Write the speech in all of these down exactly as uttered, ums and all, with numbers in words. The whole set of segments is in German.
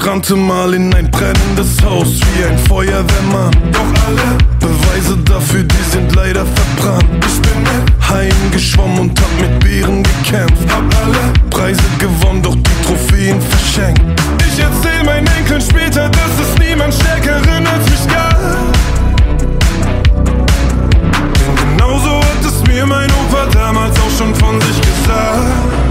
Ich rannte mal in ein brennendes Haus wie ein Feuerwehrmann. Doch alle Beweise dafür, die sind leider verbrannt. Ich bin mit Haien geschwommen und hab mit Bären gekämpft. Hab alle Preise gewonnen, doch die Trophäen verschenkt. Ich erzähl meinen Enkeln später, dass es niemand Stärkeren als mich gab. Denn genauso hat es mir mein Opa damals auch schon von sich gesagt.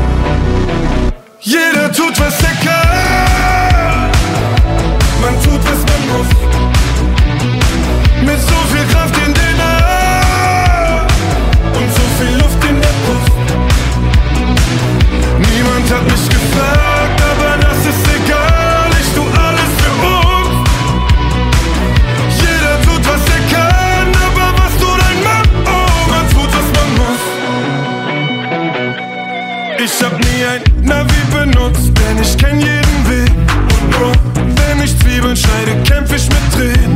Jeder tut, was er kann. Man tut, was man muss. Mit so viel Kraft in den Armen und so viel Luft in der Brust. Niemand hat mich gefragt, aber das ist egal. Ich tu alles für uns. Jeder tut, was er kann, aber was tut ein Mann? Oh, man tut, was man muss. Ich hab nie ein Navi benutzt, denn ich kenn jeden Weg. Und nur wenn ich Zwiebeln schneide, kämpf ich mit Tränen.